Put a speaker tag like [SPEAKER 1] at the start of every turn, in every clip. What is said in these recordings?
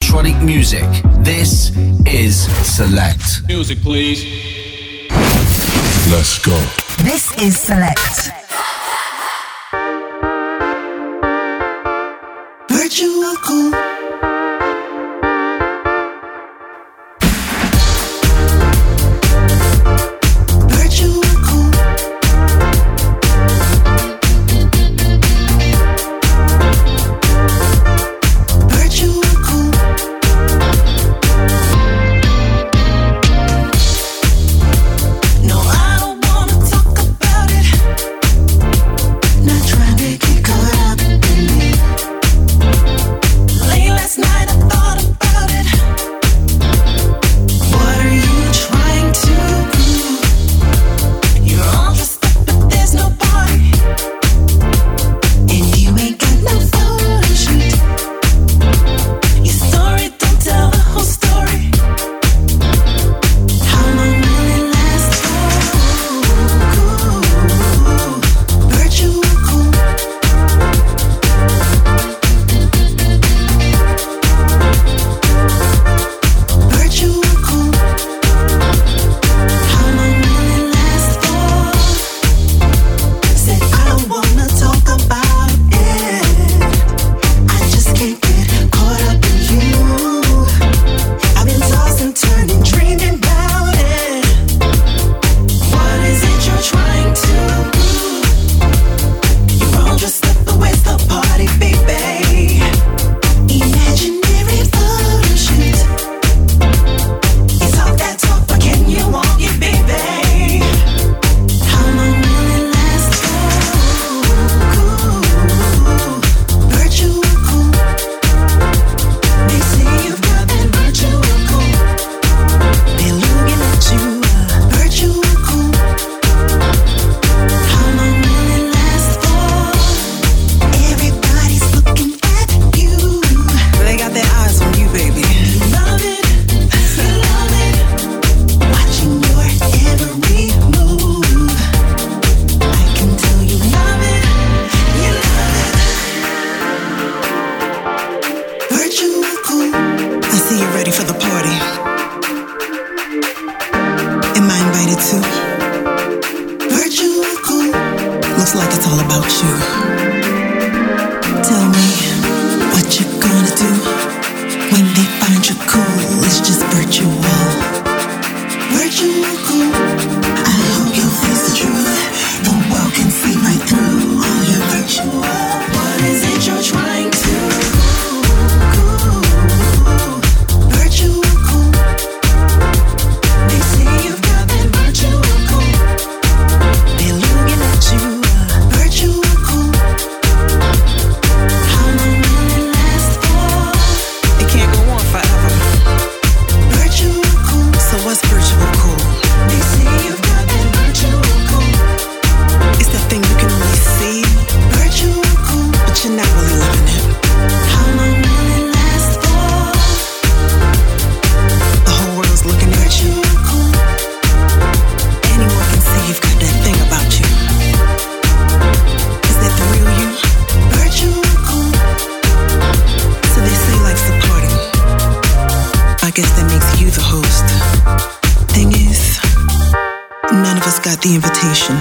[SPEAKER 1] electronic music. This is Select.
[SPEAKER 2] Music, please.
[SPEAKER 3] Let's go.
[SPEAKER 4] This is Select.
[SPEAKER 5] Virtual cool.
[SPEAKER 6] The invitation.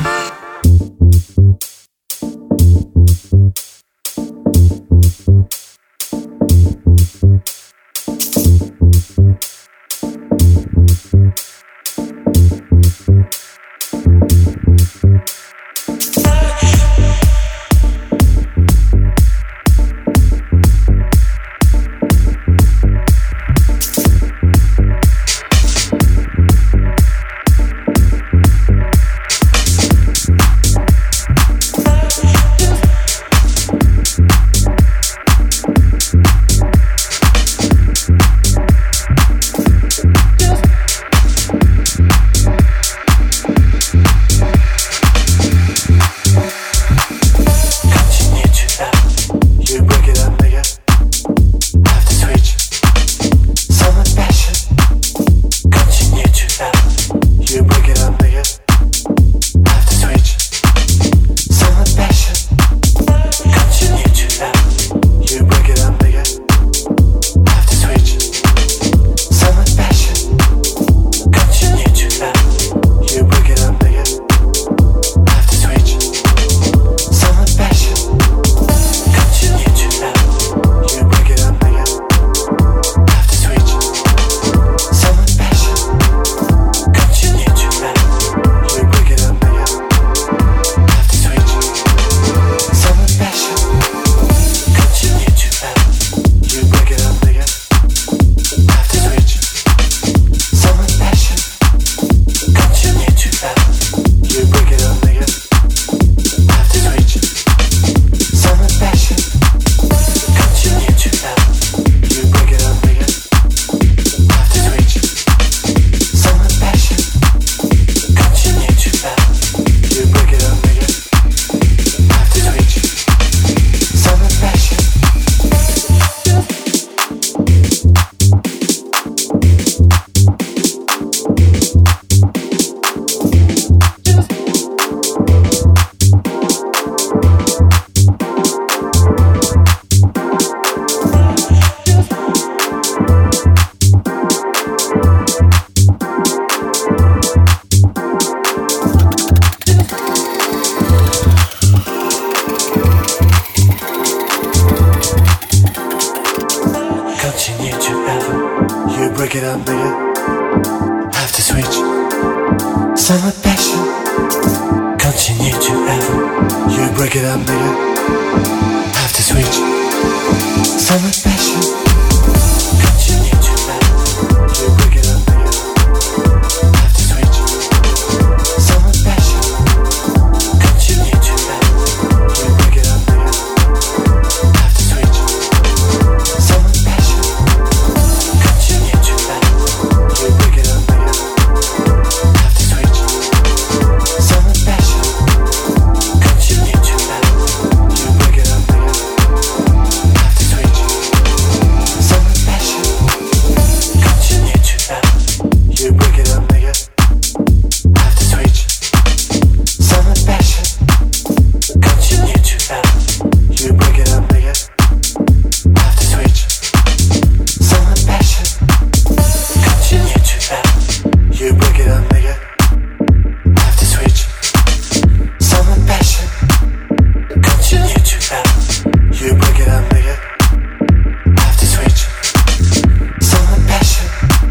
[SPEAKER 2] continue to ever. You break it up, nigga. Have to switch. Summer passion. Continue to ever. You break it up, nigga. Have to switch. Summer passion. Continue to ever. You break it up, nigga. Have to switch. Summer passion. Continue to ever. You break it up, nigga. Have to switch. Summer passion. Continue to ever. You break it up, nigga. Have to switch. Summer passion. Continue to ever. You break it up, nigga. Have to switch. Summer passion. Continue to ever. You break it up, nigga. Have to switch. Summer passion. Continue to ever. You break it up, nigga. Have to switch. Summer passion. Continue to ever. You break it up, nigga. Have to switch. Summer passion. Continue to ever. You break it up, nigga. Have to switch. Summer passion.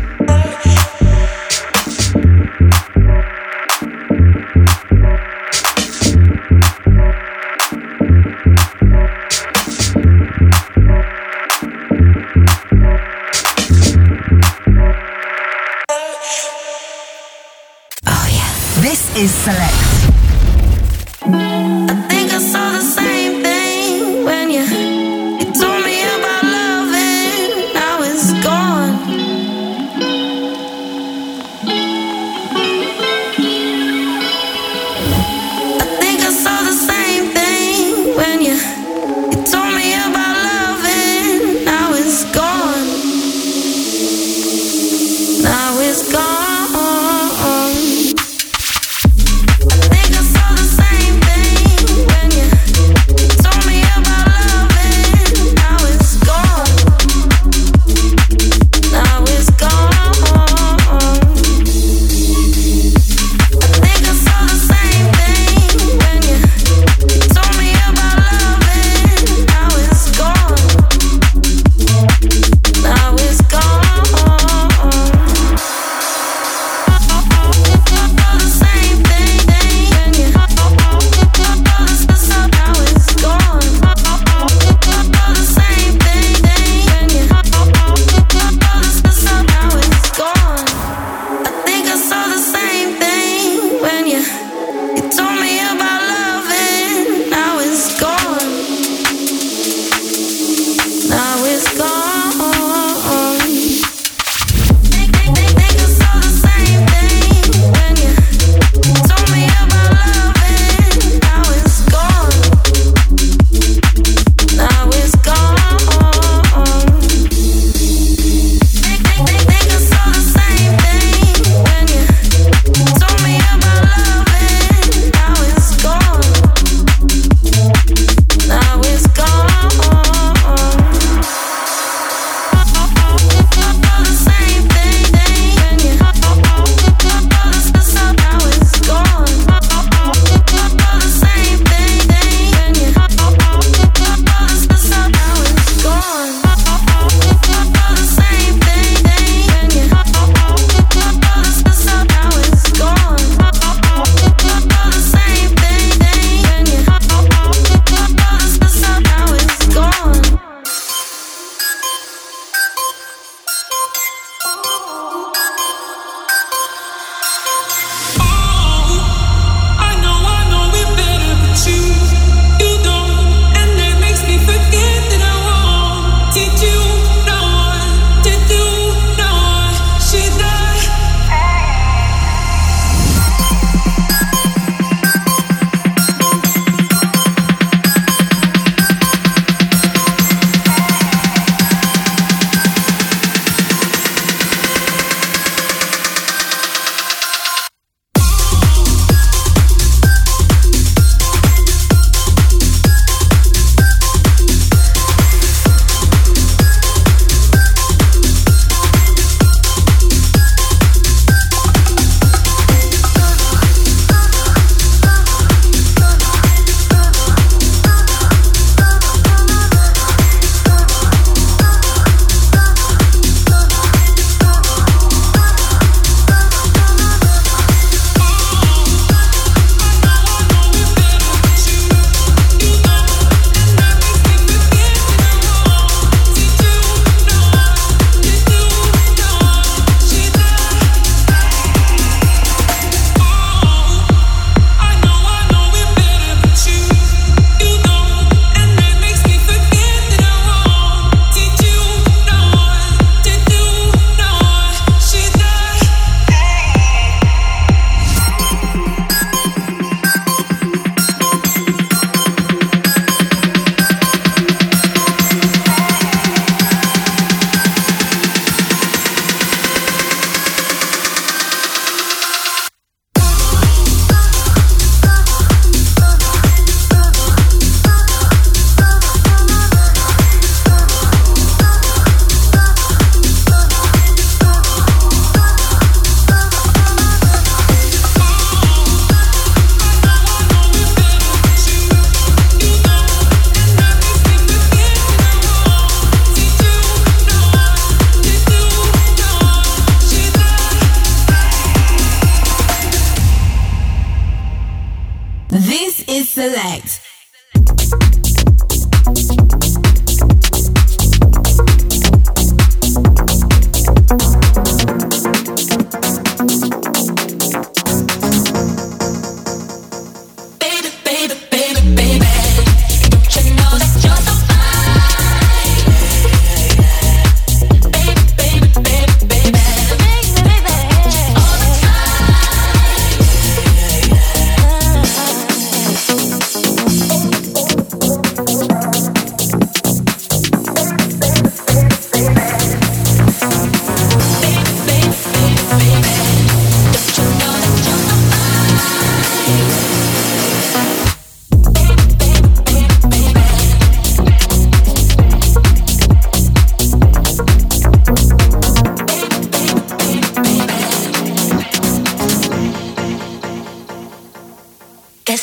[SPEAKER 4] This is Select.
[SPEAKER 3] I think I saw the same thing when you told me about loving. Now it's gone. I think I saw the same thing when you told me about loving. Now it's gone. Now it's gone. I think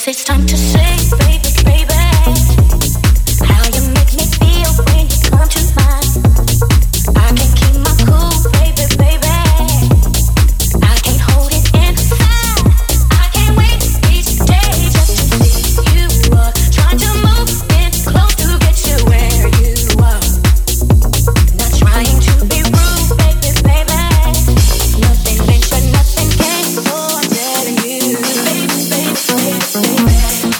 [SPEAKER 3] guess it's time to say, baby, baby, how you make me feel when you come to mind. I can't keep my cool, baby, baby. I can't hold it inside. I can't wait each day just to see you are trying to move in close to get you where you are. Not trying to be rude, baby, baby. Nothing venture, nothing gain. Oh, I'm telling you, baby, baby, baby, baby.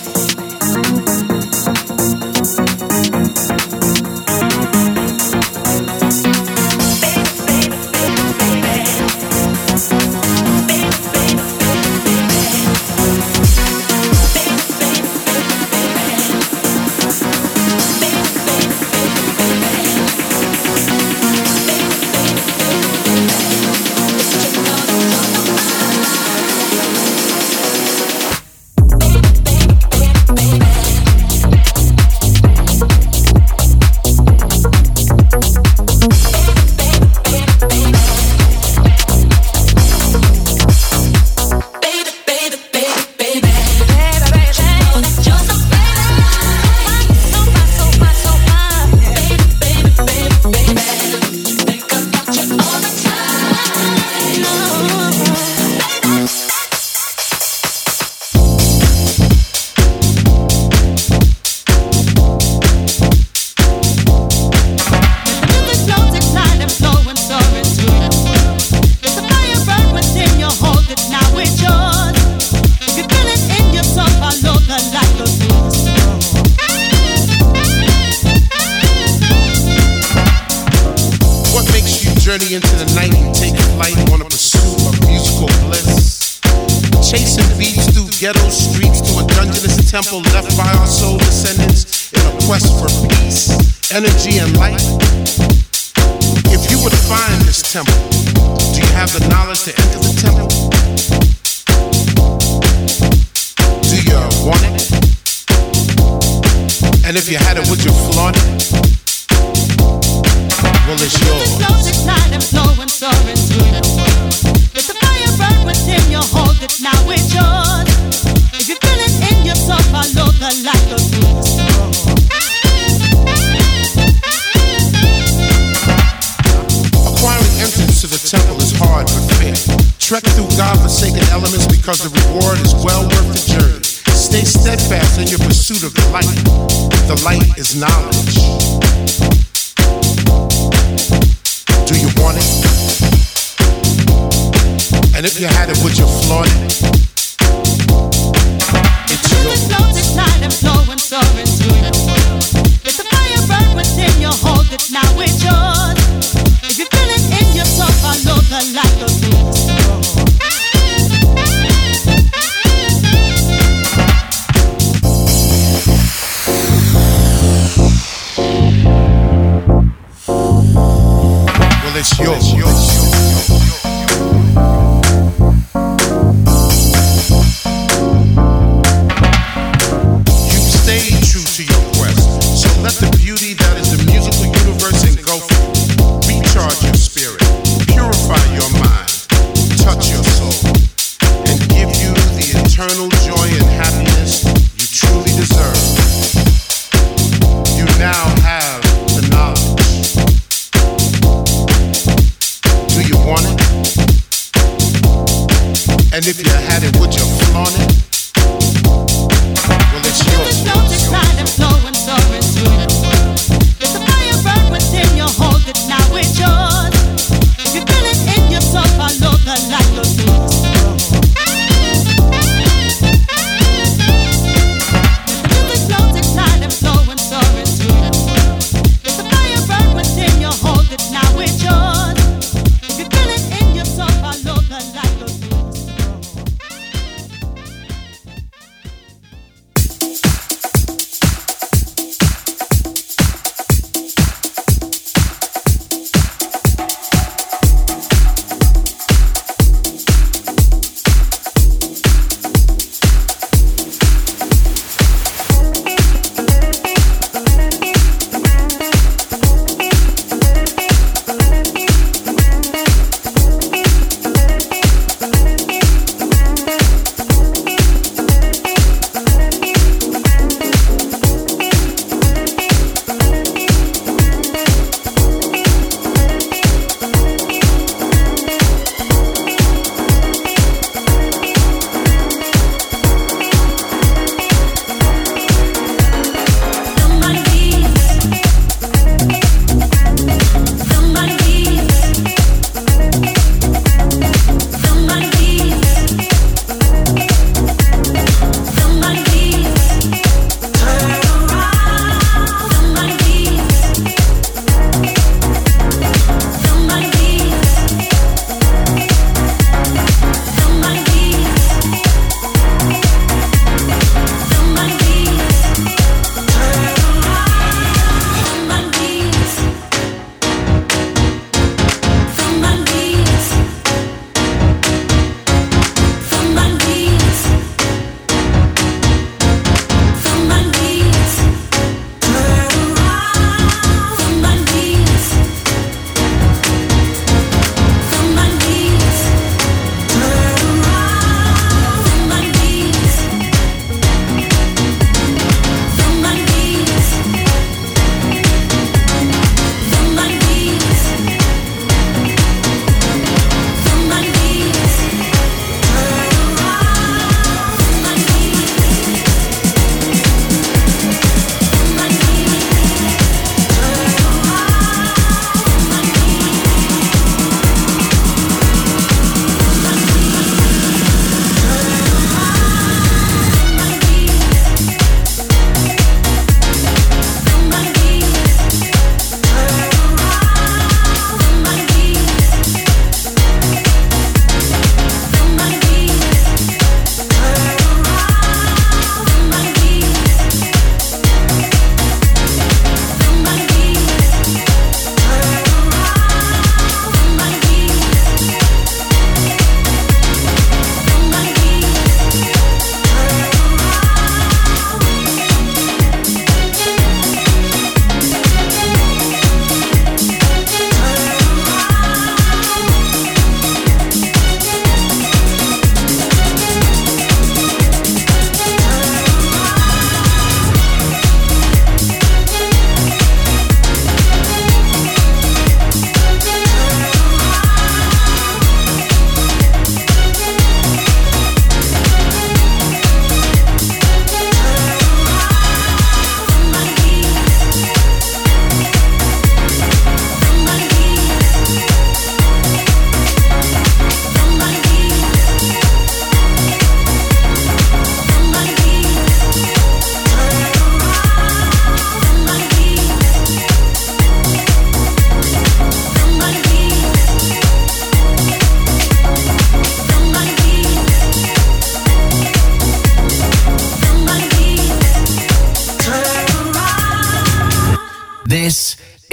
[SPEAKER 5] Journey into the night and take flight on a pursuit of musical bliss. Chasing beats through ghetto streets to a dungeonous temple left by our soul descendants in a quest for peace, energy, and light. If you were to find this temple, do you have the knowledge to enter the temple? Do you want it? And if you had it, would you flaunt it? Well, it's yours.
[SPEAKER 7] The flows ignite and flow and soar into the world. Let the fire burn within you, hold it, now it's yours. If you feel it in your soul, follow the light of the soul.
[SPEAKER 5] Acquiring entrance to the temple is hard but fair. Trek through God-forsaken elements because the reward is well worth the journey. Stay steadfast in your pursuit of the light. The light is knowledge. Do you want it? And if you had it, would you flaunt it? It's yours.
[SPEAKER 7] The flows ignite and flow and soar into the world. Let the fire burn within you, hold it, now it's yours. If you feel it in your soul, follow the light of the soul.
[SPEAKER 5] Well, it's yours. You've stayed true to your quest, so let the beauty that is the musical universe engulf you. Recharge your spirit, purify your mind, touch your soul, and give you the eternal joy and happiness you truly deserve. You now have the knowledge. Do you want it? And if you had it, would you flaunt it? Well, it's yours.
[SPEAKER 7] The flows ignite and flow and soar into the world. Let the fire burn within you, hold it, now it's yours. If you feel it in your soul, follow the light of the soul. The flows ignite and flow and soar into the world. Let the fire burn within you, hold it, now it's yours. If you feel it in your soul, follow the light of the soul.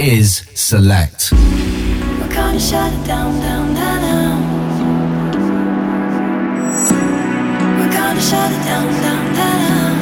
[SPEAKER 1] is Select.
[SPEAKER 3] We're gonna shut it down, down, down, down. We're gonna shut it down, down, down.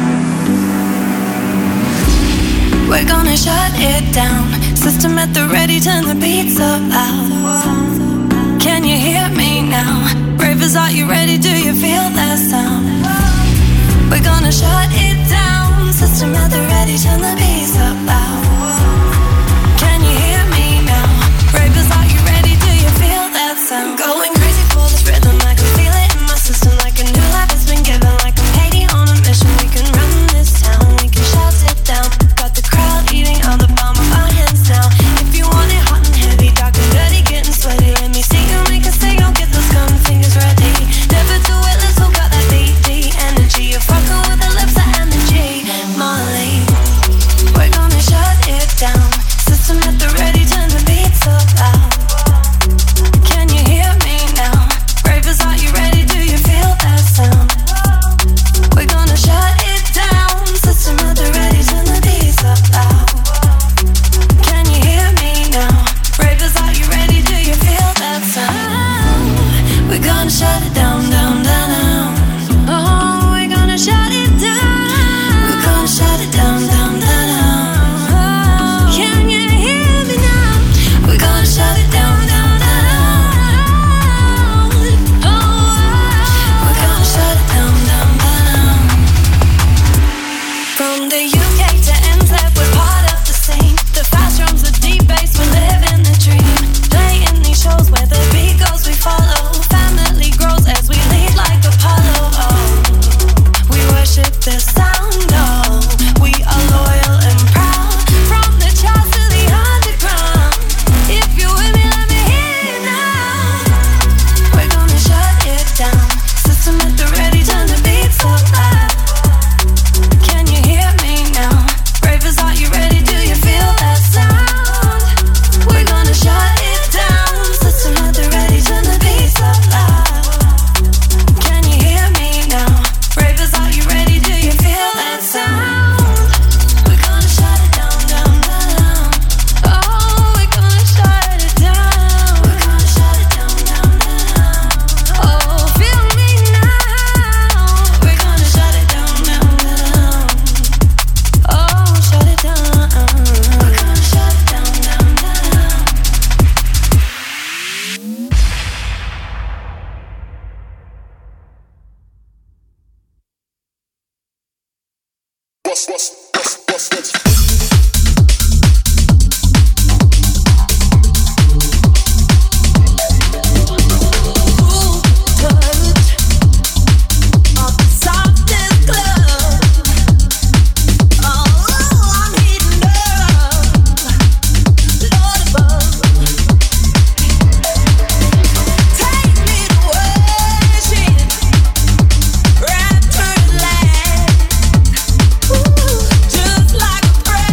[SPEAKER 3] We're gonna shut it down. System at the ready, turn the beats up loud. Can you hear me now? Ravers, are you ready? Do you feel that sound? We're gonna shut it down. System at the ready, turn the beats up loud. Can you hear me now? Ravers, are you ready? Do you feel that sound? Going crazy for this rhythm, I can feel it in my system. Like a new life has been given, like I'm Haiti on a mission. We can run this town, we can shut it down. Got the crowd eating all the palm of our hands now. If you want it hot and heavy, dark and dirty, getting sweaty, let me see you make a signal, get those gun fingers ready. Never do it, let's who got that DD energy. You're fucking with the lips of energy, Molly. We're gonna shut it down. System at the ready, turn the beats up loud. Can you hear me now? Ravers, are you ready? Do you feel that sound? We're gonna shut it down. System at the ready, turn the beats up loud. Can you hear me now? Ravers, are you ready? Do you feel that sound? We're gonna shut it down, down, down, down. Oh, we're gonna shut it down. We're gonna shut it down, down, down, down. Can you hear me now? We're gonna shut it down, down, down. Oh, we're gonna shut it down, down, down. From the UK to NZ, we're part of the scene. The fast drums, the deep bass, we live in the dream. Playing these shows where the beat goes, we follow. Family grows as we lead like Apollo. Oh, we worship the sound. Oh, we are loyal and proud. From the charts to the underground. If you're with me, let me hear you now. We're gonna shut it down. System at the ready, turn the beats up loud. Can you hear me now? Ravers, are you ready? Do you feel that sound? We're gonna shut it down. System at the ready, turn the beats up loud. Can you hear me now? Ravers, are you ready? Do you feel that sound? We're gonna shut it down, down, down. Oh, we're gonna shut it down. We're gonna shut it down, down, down. Oh, feel me now. We're gonna shut it down, down, down. Oh, shut it down. We're gonna shut it down, down, down.
[SPEAKER 5] What's next?
[SPEAKER 3] Just like a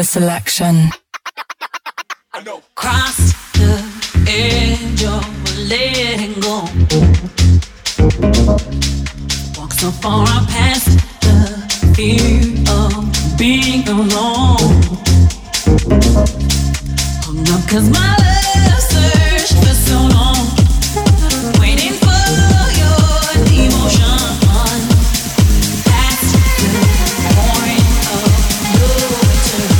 [SPEAKER 4] the selection.
[SPEAKER 7] Cross the edge of letting go. Walk so far past the fear of being alone. Hung up 'cause my love searched for so long, waiting for your devotion. Past the point of no return,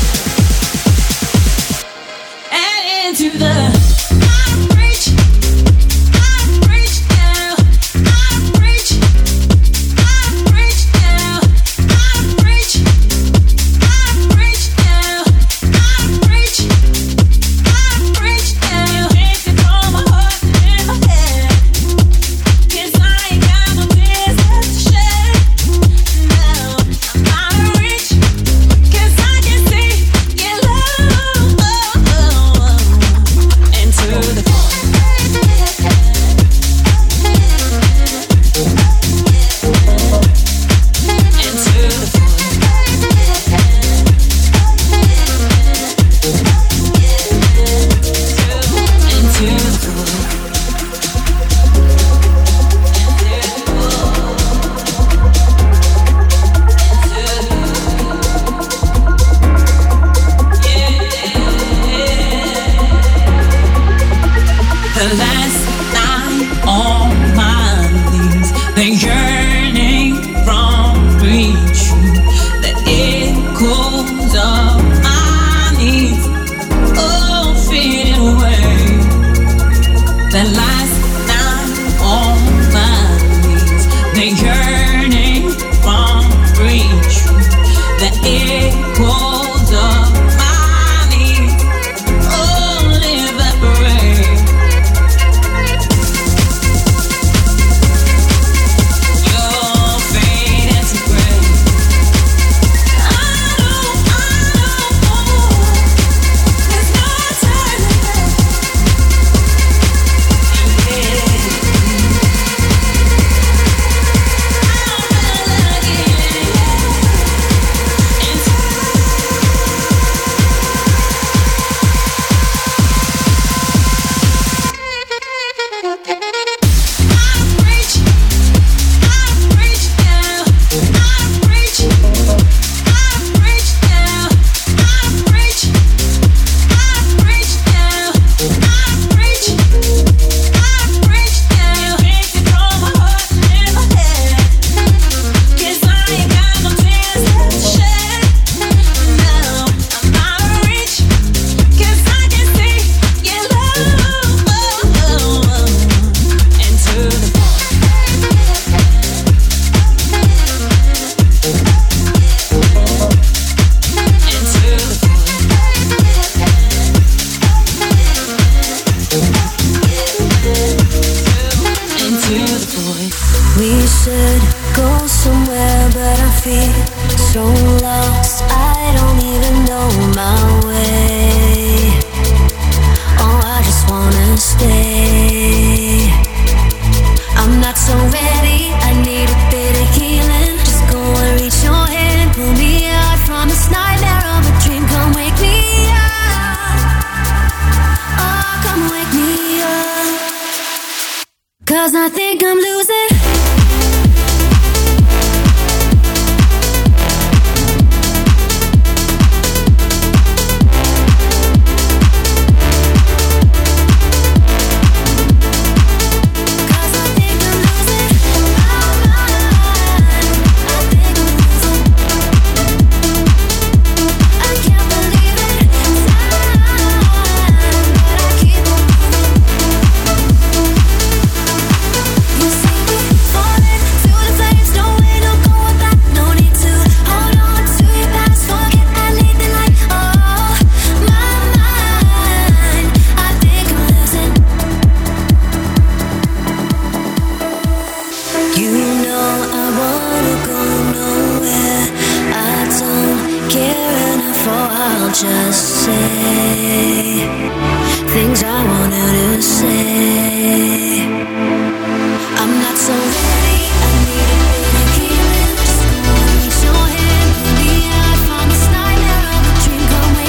[SPEAKER 7] and into the
[SPEAKER 3] just say things I wanted to say. I'm not so ready, I need a bit of healing. Just gonna reach your hand, pull me out from this nightmare of a dream. Come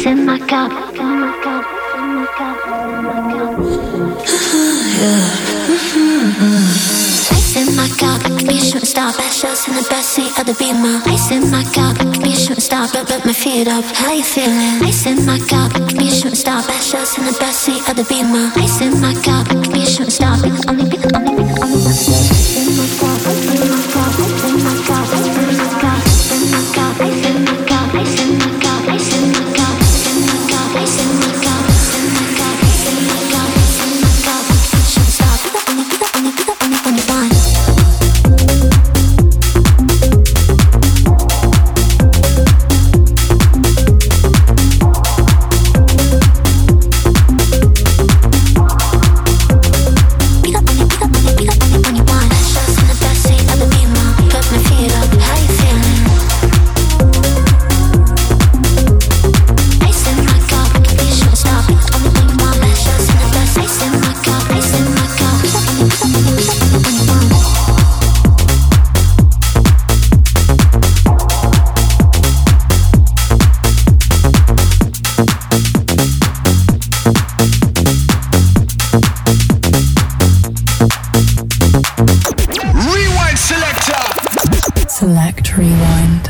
[SPEAKER 3] in my cup. Ice in my cup, be a shooting star. Best shots in the backseat of the Beamer. Ice in my cup, be a shooting star. But my feet up, how you feeling? Ice in my cup, be a shooting star. Best shots in the backseat of the Beamer. Ice in my cup, be a shooting star. Because only. Ice in my cup, ice in my cup, ice in my cup, ice in my cup, ice in my cup, ice in my cup, ice in my cup, ice in my cup, ice in my cup, ice in my cup, ice in my cup, ice in my cup, ice in my cup. Shouldn't stop. Be the only one.
[SPEAKER 6] Select Rewind.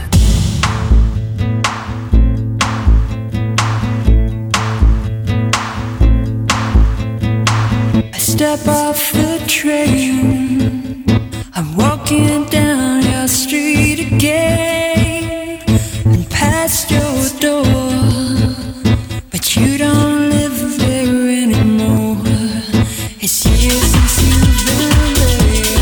[SPEAKER 8] I step off the train, I'm walking down your street again and past your door, but you don't live there anymore. It's years since you've been there.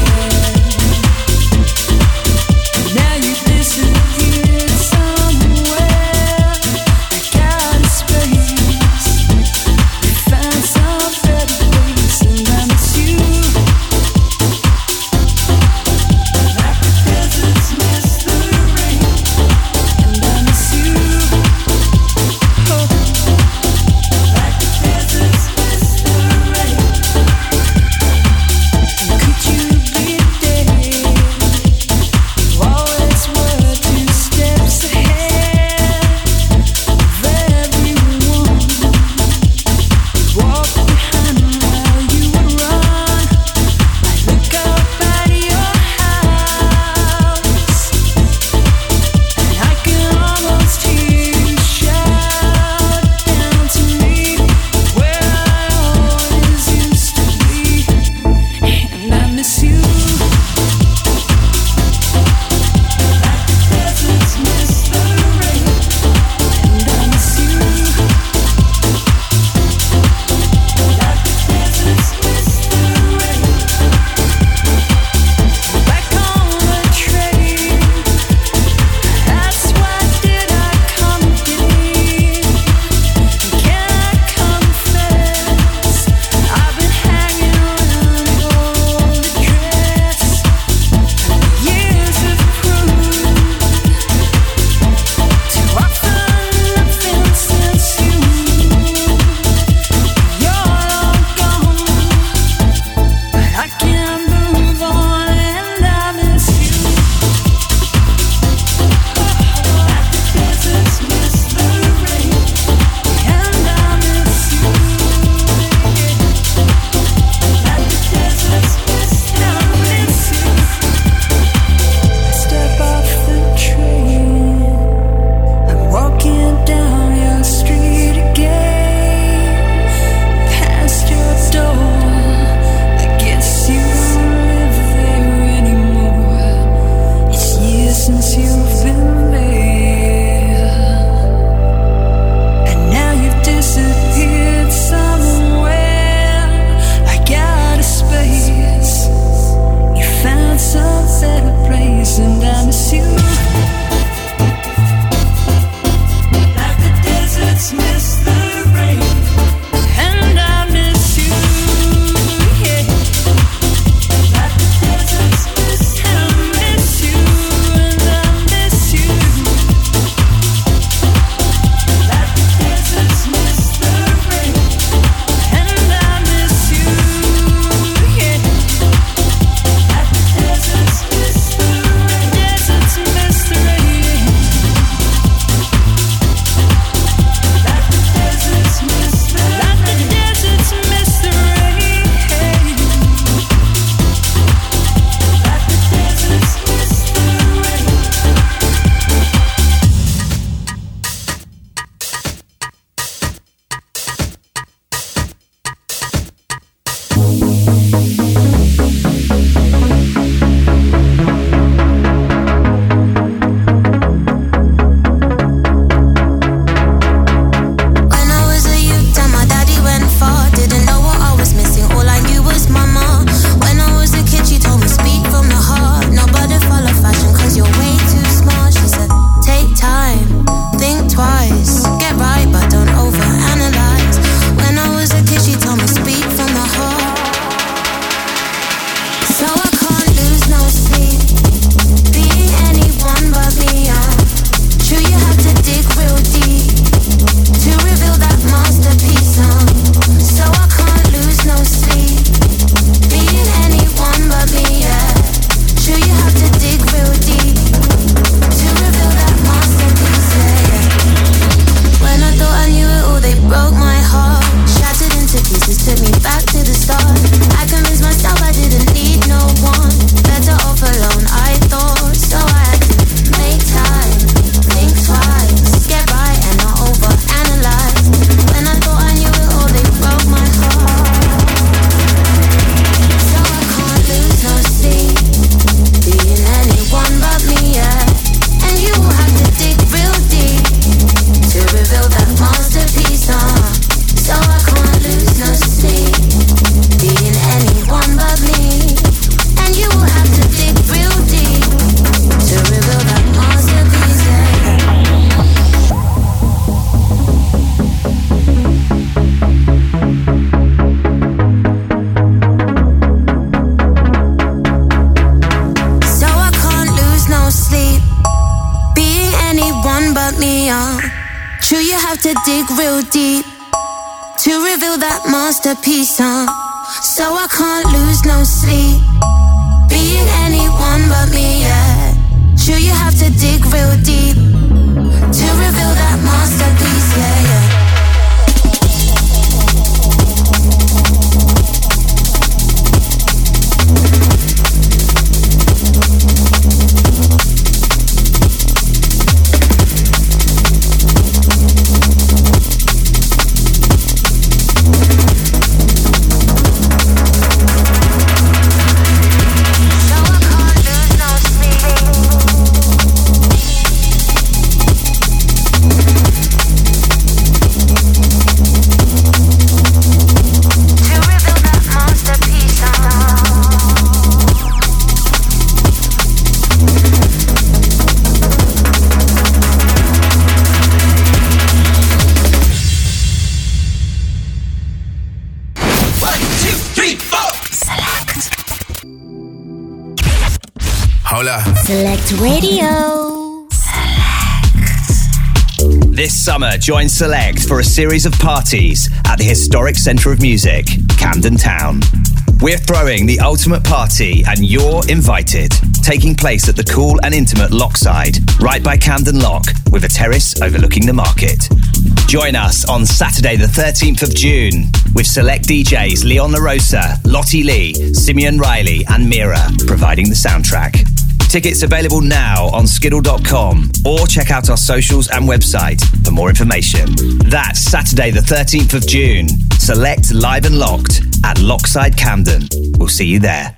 [SPEAKER 8] Now you disappeared somewhere. I got a space. You found some better place, and I miss you.
[SPEAKER 3] deep to reveal that masterpiece, so I can't lose no sleep being anyone but me, yeah. Sure you have to dig real deep to reveal that masterpiece, yeah, yeah.
[SPEAKER 9] Select Radio.
[SPEAKER 1] This summer, join Select for a series of parties at the historic Centre of Music, Camden Town. We're throwing the ultimate party and you're invited. Taking place at the cool and intimate Lockside, right by Camden Lock, with a terrace overlooking the market. Join us on Saturday the 13th of June with select DJs Leon LaRosa, Lottie Lee, Simeon Riley and Mira providing the soundtrack. Tickets available now on skiddle.com or check out our socials and website for more information. That's Saturday the 13th of June. Select Live and Locked at Lockside Camden. We'll see you there.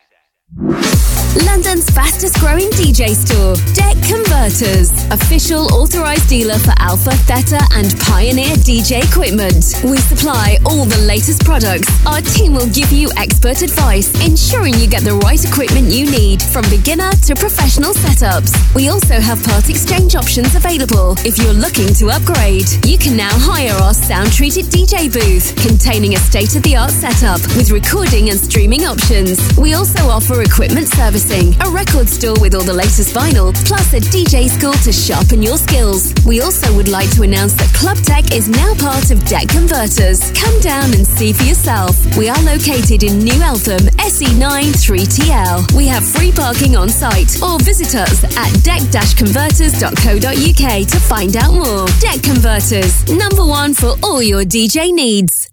[SPEAKER 9] London's fastest growing DJ store, Deck Converters, official authorised dealer for Alpha, Theta and Pioneer DJ equipment. We supply all the latest products. Our team will give you expert advice, ensuring you get the right equipment you need, from beginner to professional setups. We also have part exchange options available. If you're looking to upgrade, you can now hire our sound-treated DJ booth, containing a state-of-the-art setup with recording and streaming options. We also offer equipment servicing, a record store with all the latest vinyl, plus a DJ school to sharpen your skills. We also would like to announce that Club Tech is now part of Deck Converters. Come down and see for yourself. We are located in New Eltham, SE9 3TL. We have free parking on site, or visit us at deck-converters.co.uk to find out more. Deck Converters, #1 for all your DJ needs.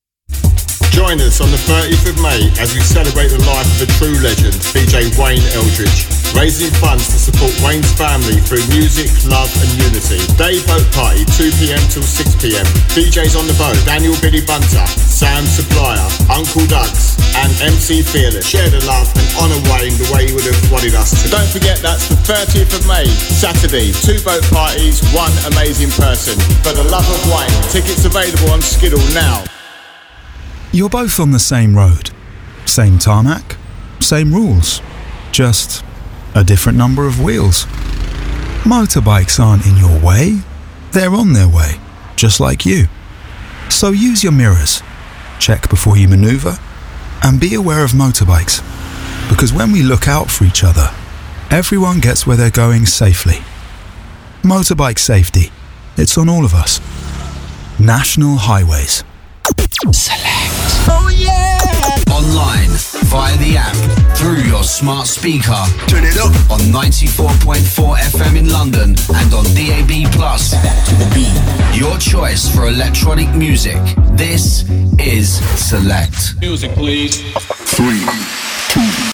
[SPEAKER 10] Join us on the 30th of May as we celebrate the life of a true legend, DJ Wayne Eldridge, raising funds to support Wayne's family through music, love and unity. Day boat party, 2 p.m. till 6 p.m. DJs on the boat, Daniel Billy Bunter, Sam Supplier, Uncle Doug's and MC Fearless. Share the love and honour Wayne the way he would have wanted us to. Don't forget, that's the 30th of May, Saturday. 2 boat parties, 1 amazing person. For the love of Wayne. Tickets available on Skiddle now.
[SPEAKER 11] You're both on the same road, same tarmac, same rules, just a different number of wheels. Motorbikes aren't in your way, they're on their way, just like you. So use your mirrors, check before you manoeuvre, and be aware of motorbikes, because when we look out for each other, everyone gets where they're going safely. Motorbike safety, it's on all of us. National Highways.
[SPEAKER 1] Select. Oh yeah! Online, via the app, through your smart speaker. Turn it up on 94.4 FM in London and on DAB+. Your choice for electronic music. This is Select.
[SPEAKER 5] Music, please.
[SPEAKER 1] 3, 2.